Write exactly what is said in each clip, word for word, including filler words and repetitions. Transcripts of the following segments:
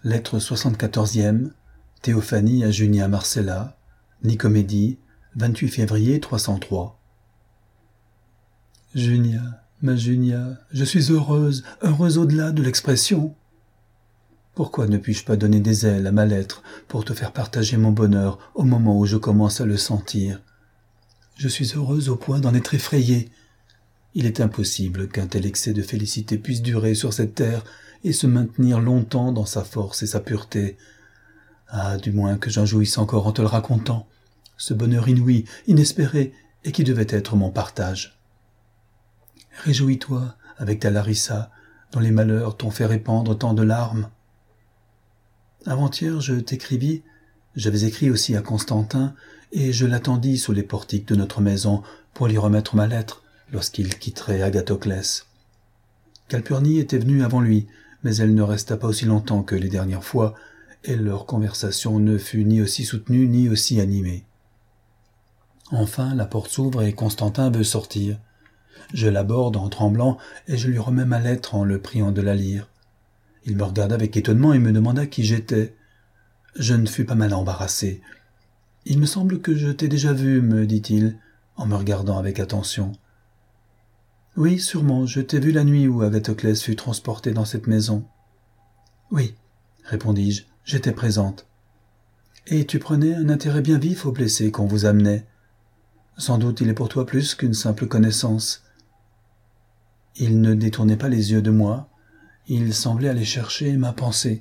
Lettre soixante-quatorzième, Théophanie à Junia Marcella, Nicomédie, vingt-huit février trois cent trois. Junia, ma Junia, je suis heureuse, heureuse au-delà de l'expression. Pourquoi ne puis-je pas donner des ailes à ma lettre pour te faire partager mon bonheur au moment où je commence à le sentir? Je suis heureuse au point d'en être effrayée. Il est impossible qu'un tel excès de félicité puisse durer sur cette terre et se maintenir longtemps dans sa force et sa pureté. Ah, du moins que j'en jouisse encore en te le racontant, ce bonheur inouï, inespéré, et qui devait être mon partage. Réjouis-toi avec ta Larissa, dont les malheurs t'ont fait répandre tant de larmes. Avant-hier, je t'écrivis, j'avais écrit aussi à Constantin, et je l'attendis sous les portiques de notre maison pour lui remettre ma lettre lorsqu'il quitterait Agathoclès. Calpurnie était venue avant lui, mais elle ne resta pas aussi longtemps que les dernières fois, et leur conversation ne fut ni aussi soutenue ni aussi animée. Enfin, la porte s'ouvre et Constantin veut sortir. Je l'aborde en tremblant et je lui remets ma lettre en le priant de la lire. Il me regarda avec étonnement et me demanda qui j'étais. Je ne fus pas mal embarrassé. « Il me semble que je t'ai déjà vu, me dit-il, en me regardant avec attention. « Oui, sûrement, je t'ai vu la nuit où Agathoclès fut transporté dans cette maison. »« Oui, répondis-je, j'étais présente. »« Et tu prenais un intérêt bien vif au blessé qu'on vous amenait. Sans doute il est pour toi plus qu'une simple connaissance. » Il ne détournait pas les yeux de moi, il semblait aller chercher ma pensée.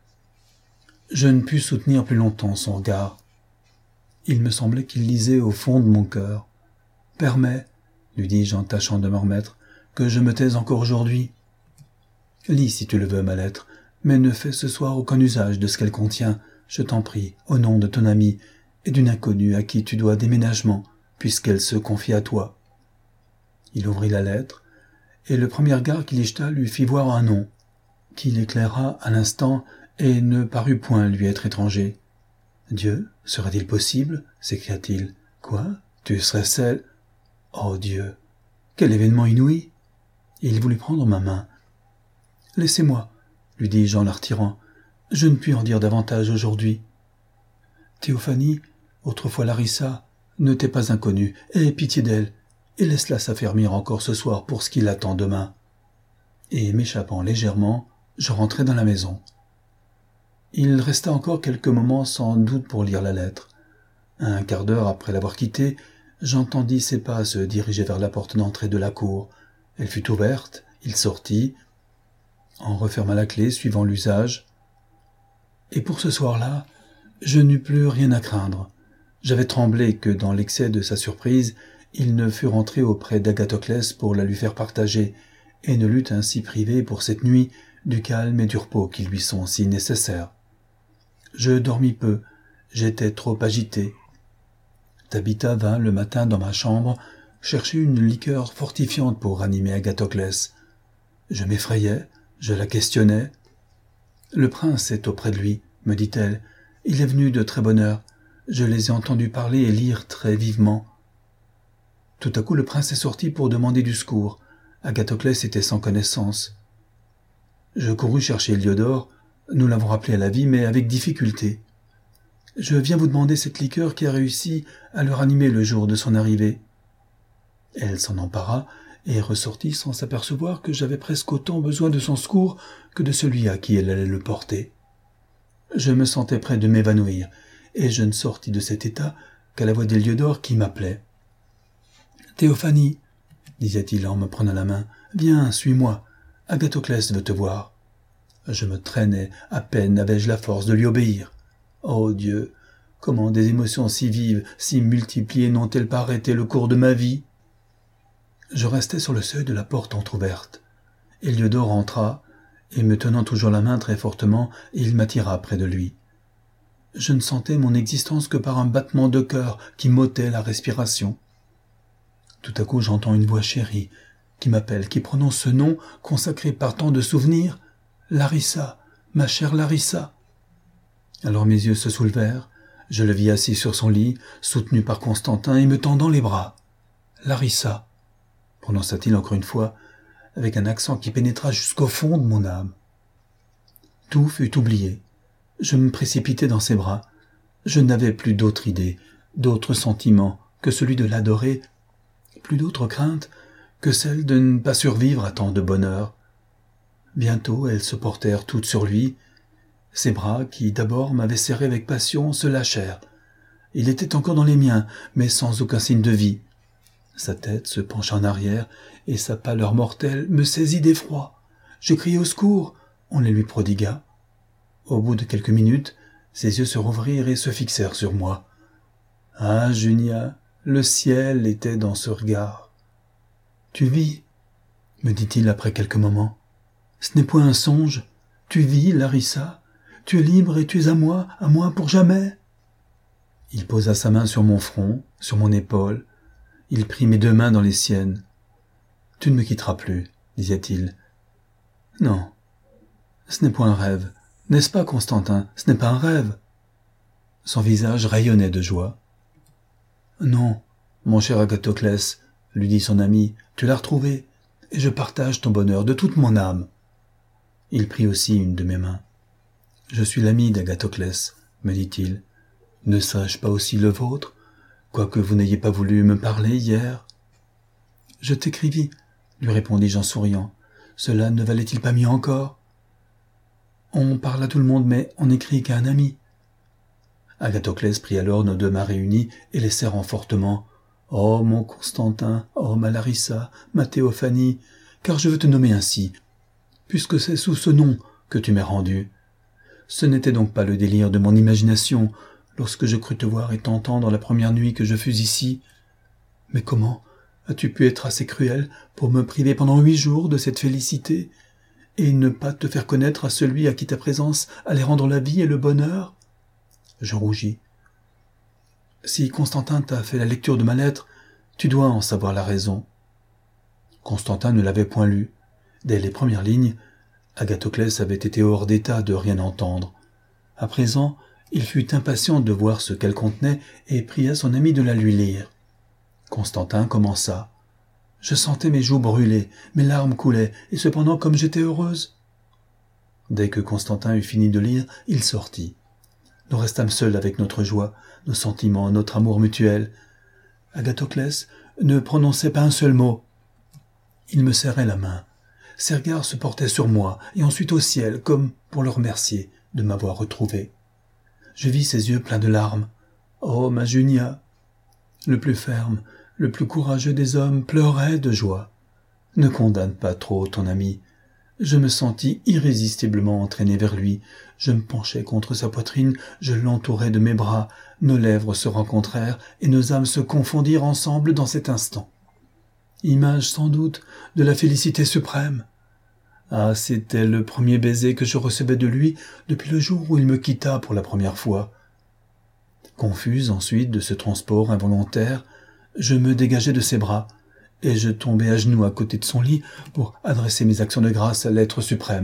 Je ne pus soutenir plus longtemps son regard. Il me semblait qu'il lisait au fond de mon cœur. « Permets, lui dis-je en tâchant de me remettre, que je me taise encore aujourd'hui. Lis si tu le veux ma lettre, mais ne fais ce soir aucun usage de ce qu'elle contient, je t'en prie, au nom de ton ami et d'une inconnue à qui tu dois déménagement, puisqu'elle se confie à toi. » Il ouvrit la lettre, et le premier regard qu'il y jeta lui fit voir un nom, qui l'éclaira à l'instant et ne parut point lui être étranger. « Dieu, serait-il possible ?» s'écria-t-il. « Quoi? Tu serais celle... » Oh Dieu! Quel événement inouï! Il voulut prendre ma main. « Laissez-moi, » lui dis-je en la retirant. « Je ne puis en dire davantage aujourd'hui. Théophanie, autrefois Larissa, ne t'est pas inconnue, aie pitié d'elle, et laisse-la s'affermir encore ce soir pour ce qui l'attend demain. » Et m'échappant légèrement, je rentrai dans la maison. Il resta encore quelques moments sans doute pour lire la lettre. Un quart d'heure après l'avoir quittée, j'entendis ses pas se diriger vers la porte d'entrée de la cour. Elle fut ouverte, il sortit, en referma la clé suivant l'usage. Et pour ce soir-là, je n'eus plus rien à craindre. J'avais tremblé que, dans l'excès de sa surprise, il ne fût rentré auprès d'Agathoclès pour la lui faire partager, et ne l'eût ainsi privé pour cette nuit du calme et du repos qui lui sont si nécessaires. Je dormis peu, j'étais trop agité. Tabitha vint le matin dans ma chambre chercher une liqueur fortifiante pour ranimer Agathoclès. Je m'effrayais, je la questionnais. « Le prince est auprès de lui, » me dit-elle. « Il est venu de très bonne heure. Je les ai entendus parler et lire très vivement. » Tout à coup, le prince est sorti pour demander du secours. Agathoclès était sans connaissance. Je courus chercher Héliodore. Nous l'avons rappelé à la vie, mais avec difficulté. « Je viens vous demander cette liqueur qui a réussi à le ranimer le jour de son arrivée. » Elle s'en empara et ressortit sans s'apercevoir que j'avais presque autant besoin de son secours que de celui à qui elle allait le porter. Je me sentais près de m'évanouir, et je ne sortis de cet état qu'à la voix d'Héliodore qui m'appelait. « Théophanie, » disait-il en me prenant la main, « viens, suis-moi, Agathoclès veut te voir. » Je me traînais, à peine avais-je la force de lui obéir. Oh Dieu, comment des émotions si vives, si multipliées n'ont-elles pas arrêté le cours de ma vie? Je restais sur le seuil de la porte entr'ouverte. Héliodore entra, et me tenant toujours la main très fortement, il m'attira près de lui. Je ne sentais mon existence que par un battement de cœur qui m'ôtait la respiration. Tout à coup j'entends une voix chérie, qui m'appelle, qui prononce ce nom consacré par tant de souvenirs, Larissa, ma chère Larissa. Alors mes yeux se soulevèrent, je le vis assis sur son lit, soutenu par Constantin et me tendant les bras. Larissa, prononça-t-il encore une fois, avec un accent qui pénétra jusqu'au fond de mon âme. Tout fut oublié. Je me précipitai dans ses bras. Je n'avais plus d'autre idée, d'autre sentiment que celui de l'adorer, plus d'autre crainte que celle de ne pas survivre à tant de bonheur. Bientôt elles se portèrent toutes sur lui. Ses bras, qui d'abord m'avaient serré avec passion, se lâchèrent. Il était encore dans les miens, mais sans aucun signe de vie. Sa tête se pencha en arrière, et sa pâleur mortelle me saisit d'effroi. Je criai au secours, on les lui prodigua. Au bout de quelques minutes, ses yeux se rouvrirent et se fixèrent sur moi. Ah, Junia, le ciel était dans ce regard. « Tu vis ?» me dit-il après quelques moments. « Ce n'est point un songe. Tu vis, Larissa. Tu es libre et tu es à moi, à moi pour jamais. » Il posa sa main sur mon front, sur mon épaule. Il prit mes deux mains dans les siennes. « Tu ne me quitteras plus, » disait-il. « Non, ce n'est point un rêve. N'est-ce pas, Constantin, ce n'est pas un rêve ?» Son visage rayonnait de joie. « Non, mon cher Agathoclès, » lui dit son ami, « tu l'as retrouvé, et je partage ton bonheur de toute mon âme. » Il prit aussi une de mes mains. « Je suis l'ami d'Agathoclès, » me dit-il. « Ne serais-je pas aussi le vôtre, quoique vous n'ayez pas voulu me parler hier ?»« Je t'écrivis, » lui répondis-je en souriant. « Cela ne valait-il pas mieux encore ?»« On parle à tout le monde, mais on n'écrit qu'à un ami. » Agathoclès prit alors nos deux mains réunies et les serrant fortement. « Oh, mon Constantin, oh, ma Larissa, ma Théophanie, car je veux te nommer ainsi, puisque c'est sous ce nom que tu m'es rendu. Ce n'était donc pas le délire de mon imagination, lorsque je crus te voir et t'entendre la première nuit que je fus ici. Mais comment as-tu pu être assez cruel pour me priver pendant huit jours de cette félicité, et ne pas te faire connaître à celui à qui ta présence allait rendre la vie et le bonheur ?» Je rougis. « Si Constantin t'a fait la lecture de ma lettre, tu dois en savoir la raison. » Constantin ne l'avait point lue. Dès les premières lignes, Agathoclès avait été hors d'état de rien entendre. À présent, il fut impatient de voir ce qu'elle contenait et pria son ami de la lui lire. Constantin commença. Je sentais mes joues brûler, mes larmes coulaient, et cependant comme j'étais heureuse. Dès que Constantin eut fini de lire, il sortit. Nous restâmes seuls avec notre joie, nos sentiments, notre amour mutuel. Agathoclès ne prononçait pas un seul mot. Il me serrait la main. Ses regards se portaient sur moi, et ensuite au ciel, comme pour le remercier de m'avoir retrouvé. Je vis ses yeux pleins de larmes. Oh, ma Junia! Le plus ferme, le plus courageux des hommes pleurait de joie. Ne condamne pas trop ton ami. Je me sentis irrésistiblement entraîné vers lui. Je me penchai contre sa poitrine, je l'entourai de mes bras. Nos lèvres se rencontrèrent et nos âmes se confondirent ensemble dans cet instant. Image sans doute de la félicité suprême. Ah, c'était le premier baiser que je recevais de lui depuis le jour où il me quitta pour la première fois. Confuse ensuite de ce transport involontaire, je me dégageai de ses bras, et je tombai à genoux à côté de son lit pour adresser mes actions de grâce à l'être suprême.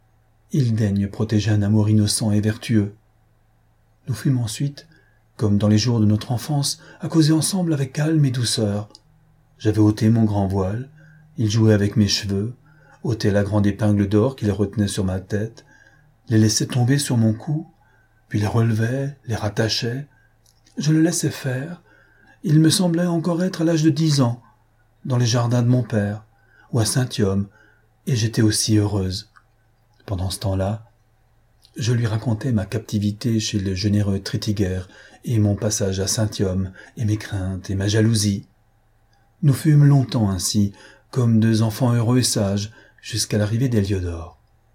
Il daigne protéger un amour innocent et vertueux. Nous fûmes ensuite, comme dans les jours de notre enfance, à causer ensemble avec calme et douceur. J'avais ôté mon grand voile, il jouait avec mes cheveux, ôtait la grande épingle d'or qui les retenait sur ma tête, les laissait tomber sur mon cou, puis les relevait, les rattachait. Je le laissais faire. Il me semblait encore être à l'âge de dix ans, dans les jardins de mon père, ou à Saint-Yome, et j'étais aussi heureuse. Pendant ce temps-là, je lui racontais ma captivité chez le généreux Trétigère, et mon passage à Saint-Yome, et mes craintes, et ma jalousie. Nous fûmes longtemps ainsi, comme deux enfants heureux et sages, jusqu'à l'arrivée d'Héliodore.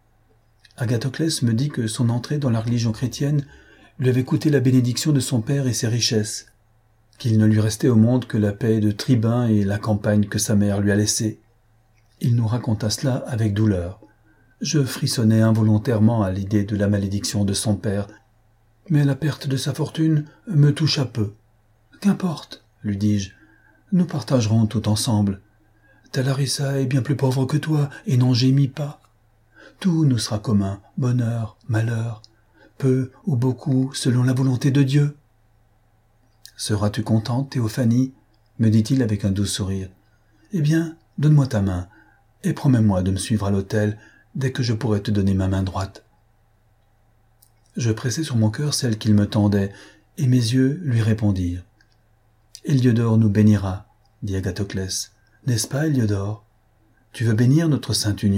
Agathoclès me dit que son entrée dans la religion chrétienne lui avait coûté la bénédiction de son père et ses richesses, qu'il ne lui restait au monde que la paix de tribun et la campagne que sa mère lui a laissée. Il nous raconta cela avec douleur. Je frissonnai involontairement à l'idée de la malédiction de son père, mais la perte de sa fortune me toucha peu. « Qu'importe, lui dis-je, nous partagerons tout ensemble. Ta Larissa est bien plus pauvre que toi et n'en gémit pas. Tout nous sera commun, bonheur, malheur, peu ou beaucoup selon la volonté de Dieu. »« Seras-tu contente, Théophanie ?» me dit-il avec un doux sourire. « Eh bien, donne-moi ta main et promets-moi de me suivre à l'autel dès que je pourrai te donner ma main droite. » Je pressai sur mon cœur celle qu'il me tendait, et mes yeux lui répondirent. « Héliodore nous bénira, dit Agathoclès. N'est-ce pas, Héliodore? Tu veux bénir notre sainte union ?»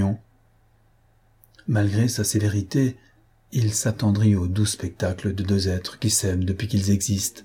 Malgré sa sévérité, il s'attendrit au doux spectacle de deux êtres qui s'aiment depuis qu'ils existent.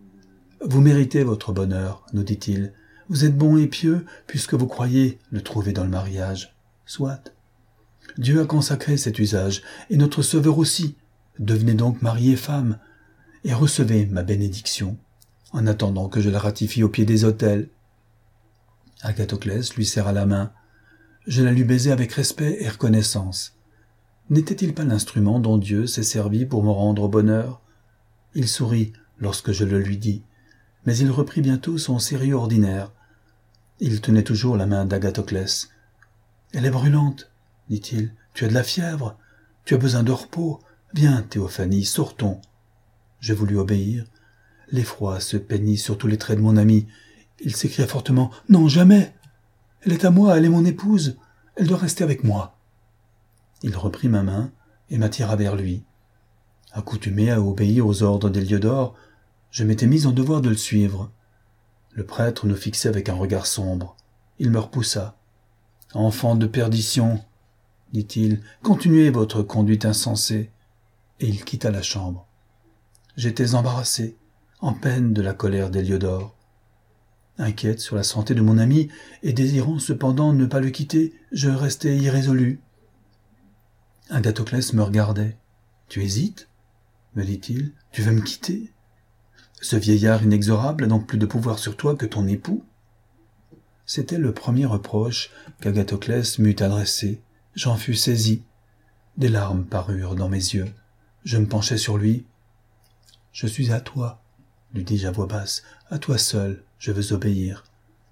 « Vous méritez votre bonheur, nous dit-il. Vous êtes bon et pieux, puisque vous croyez le trouver dans le mariage. Soit. Dieu a consacré cet usage, et notre Sauveur aussi. Devenez donc mari et femme, et recevez ma bénédiction, en attendant que je la ratifie au pied des autels. » Agathoclès lui serra la main. Je la lui baisai avec respect et reconnaissance. N'était-il pas l'instrument dont Dieu s'est servi pour me rendre au bonheur? Il sourit lorsque je le lui dis, mais il reprit bientôt son sérieux ordinaire. Il tenait toujours la main d'Agathoclès. « Elle est brûlante, dit-il. Tu as de la fièvre. Tu as besoin de repos. Viens, Théophanie, sortons. » Je voulus obéir. L'effroi se peignit sur tous les traits de mon ami. Il s'écria fortement. « Non, jamais. Elle est à moi, elle est mon épouse. Elle doit rester avec moi. » Il reprit ma main et m'attira vers lui. Accoutumé à obéir aux ordres d'Héliodore, je m'étais mis en devoir de le suivre. Le prêtre nous fixait avec un regard sombre. Il me repoussa. « Enfant de perdition, dit-il, continuez votre conduite insensée. » Et il quitta la chambre. J'étais embarrassé, en peine de la colère d'Héliodore. Inquiète sur la santé de mon ami et désirant cependant ne pas le quitter, je restai irrésolu. Agathoclès me regardait. « Tu hésites ?» me dit-il. « Tu veux me quitter ? Ce vieillard inexorable n'a donc plus de pouvoir sur toi que ton époux ?» C'était le premier reproche qu'Agathoclès m'eût adressé. J'en fus saisi. Des larmes parurent dans mes yeux. Je me penchai sur lui. « Je suis à toi, » lui dis-je à voix basse. « À toi seul, je veux obéir. »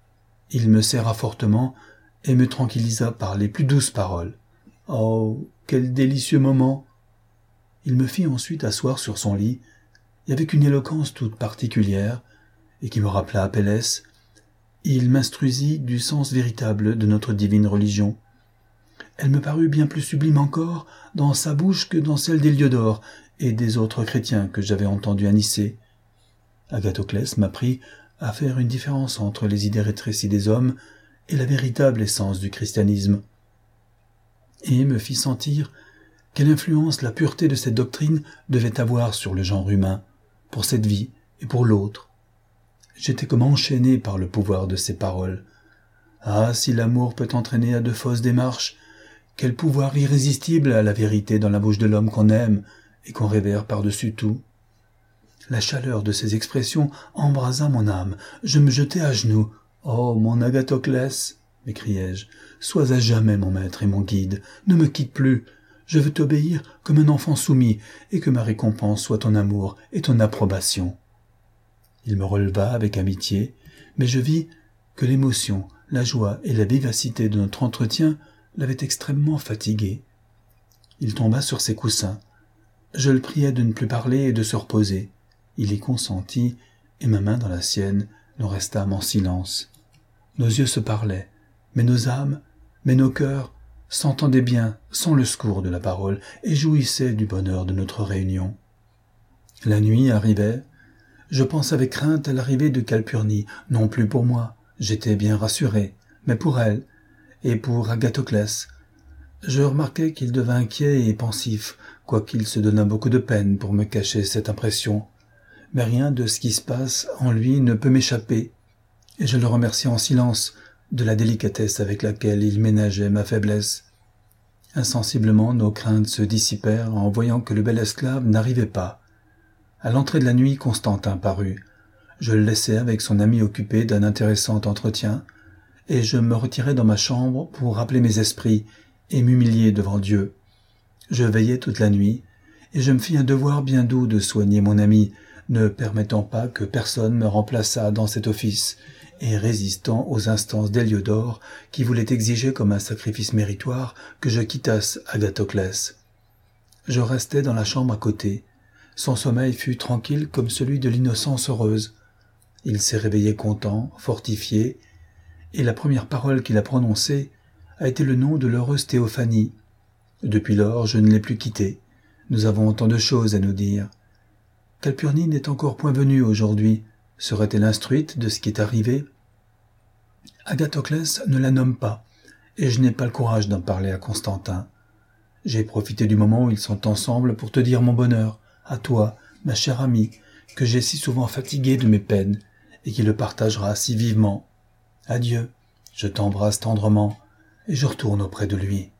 Il me serra fortement et me tranquillisa par les plus douces paroles. Oh, quel délicieux moment! Il me fit ensuite asseoir sur son lit, et avec une éloquence toute particulière, et qui me rappela Apelles, il m'instruisit du sens véritable de notre divine religion. Elle me parut bien plus sublime encore dans sa bouche que dans celle d'Héliodore et des autres chrétiens que j'avais entendus à Nicée. Agathoclès m'apprit à faire une différence entre les idées rétrécies des hommes et la véritable essence du christianisme, et me fit sentir quelle influence la pureté de cette doctrine devait avoir sur le genre humain, pour cette vie et pour l'autre. J'étais comme enchaîné par le pouvoir de ces paroles. Ah, si l'amour peut entraîner à de fausses démarches, quel pouvoir irrésistible à la vérité dans la bouche de l'homme qu'on aime et qu'on révère par-dessus tout. La chaleur de ces expressions embrasa mon âme. Je me jetai à genoux. « Oh, mon Agathoclès !» m'écriai-je. « Sois à jamais mon maître et mon guide. Ne me quitte plus. Je veux t'obéir comme un enfant soumis, et que ma récompense soit ton amour et ton approbation. » Il me releva avec amitié, mais je vis que l'émotion, la joie et la vivacité de notre entretien l'avaient extrêmement fatigué. Il tomba sur ses coussins. Je le priai de ne plus parler et de se reposer. Il y consentit, et ma main dans la sienne, nous restâmes en silence. Nos yeux se parlaient, mais nos âmes, mais nos cœurs s'entendaient bien sans le secours de la parole et jouissaient du bonheur de notre réunion. La nuit arrivait. Je pensais avec crainte à l'arrivée de Calpurnie, non plus pour moi, j'étais bien rassuré, mais pour elle, et pour Agathoclès. Je remarquai qu'il devint inquiet et pensif, quoiqu'il se donnât beaucoup de peine pour me cacher cette impression. Mais rien de ce qui se passe en lui ne peut m'échapper, et je le remerciai en silence de la délicatesse avec laquelle il ménageait ma faiblesse. Insensiblement, nos craintes se dissipèrent en voyant que le bel esclave n'arrivait pas. À l'entrée de la nuit, Constantin parut. Je le laissai avec son ami occupé d'un intéressant entretien, et je me retirai dans ma chambre pour rappeler mes esprits et m'humilier devant Dieu. Je veillai toute la nuit, et je me fis un devoir bien doux de soigner mon ami, ne permettant pas que personne me remplaçât dans cet office, et résistant aux instances d'Héliodore, qui voulait exiger comme un sacrifice méritoire que je quittasse Agathoclès. Je restai dans la chambre à côté. Son sommeil fut tranquille comme celui de l'innocence heureuse. Il s'est réveillé content, fortifié, et la première parole qu'il a prononcée a été le nom de l'heureuse Théophanie. Depuis lors, je ne l'ai plus quitté. Nous avons tant de choses à nous dire. Calpurnie n'est encore point venue aujourd'hui. Serait-elle instruite de ce qui est arrivé? Agathoclès ne la nomme pas, et je n'ai pas le courage d'en parler à Constantin. J'ai profité du moment où ils sont ensemble pour te dire mon bonheur, à toi, ma chère amie, que j'ai si souvent fatigué de mes peines, et qui le partagera si vivement. Adieu, je t'embrasse tendrement, et je retourne auprès de lui.